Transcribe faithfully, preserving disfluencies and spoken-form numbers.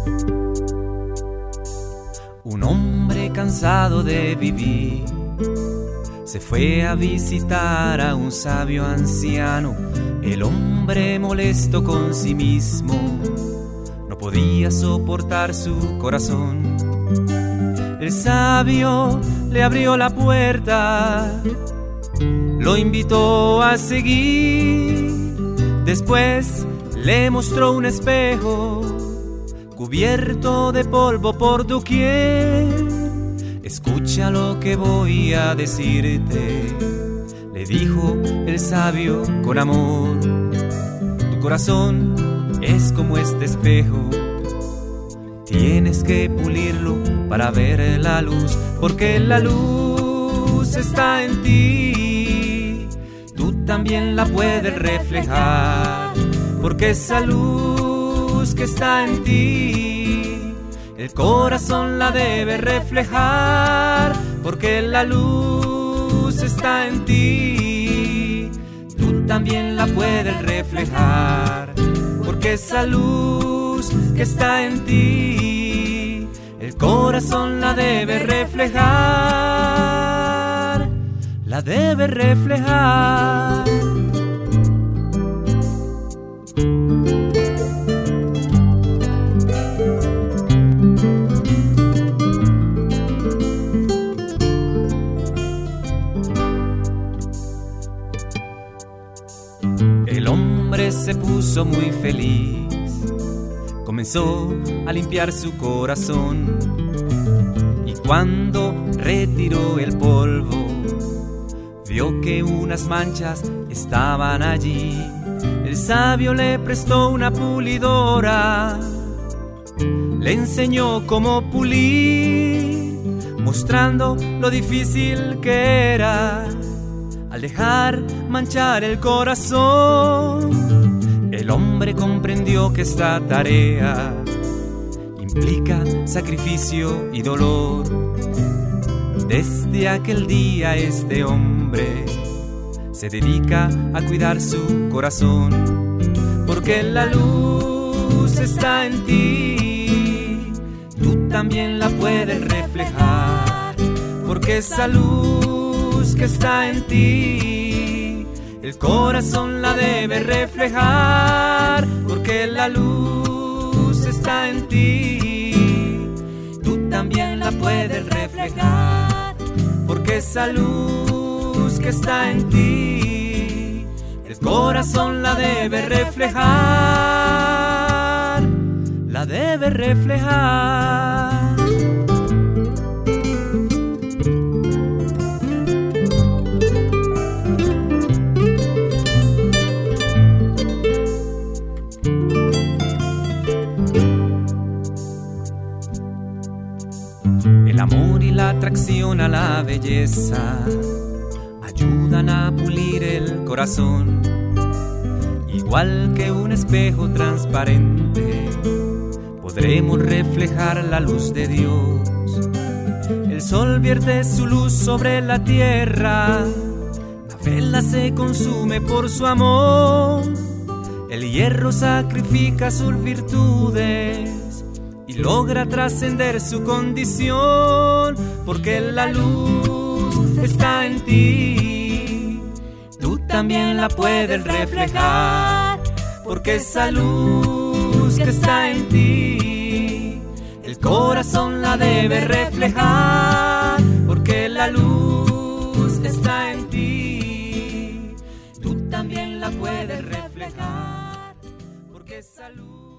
Un hombre cansado de vivir se fue a visitar a un sabio anciano. El hombre molesto con sí mismo no podía soportar su corazón. El sabio le abrió la puerta, lo invitó a seguir. Después le mostró un espejo cubierto de polvo por doquier. Escucha lo que voy a decirte, le dijo el sabio con amor. Tu corazón es como este espejo, tienes que pulirlo para ver la luz, porque la luz está en ti. Tú también la puedes reflejar, porque esa luz que está en ti, el corazón la debe reflejar, porque la luz está en ti. Tú también la puedes reflejar, porque esa luz que está en ti, el corazón la debe reflejar, la debe reflejar. El hombre se puso muy feliz, comenzó a limpiar su corazón, y cuando retiró el polvo, vio que unas manchas estaban allí. El sabio le prestó una pulidora, le enseñó cómo pulir, mostrando lo difícil que era al dejar manchar el corazón. El hombre comprendió que esta tarea implica sacrificio y dolor. Desde aquel día este hombre se dedica a cuidar su corazón, porque la luz está en ti. Tú también la puedes reflejar, porque esa luz que está en ti, el corazón la debe reflejar, porque la luz está en ti. Tú también la puedes reflejar, porque esa luz que está en ti, el corazón la debe reflejar, la debe reflejar. El amor y la atracción a la belleza ayudan a pulir el corazón, igual que un espejo transparente. Podremos reflejar la luz de Dios. El sol vierte su luz sobre la tierra, la vela se consume por su amor. El hierro sacrifica sus virtudes y logra trascender su condición, porque la luz está en ti. Tú también la puedes reflejar, porque esa luz que está en ti, el corazón la debe reflejar, porque la luz está en ti. Tú también la puedes reflejar, porque esa luz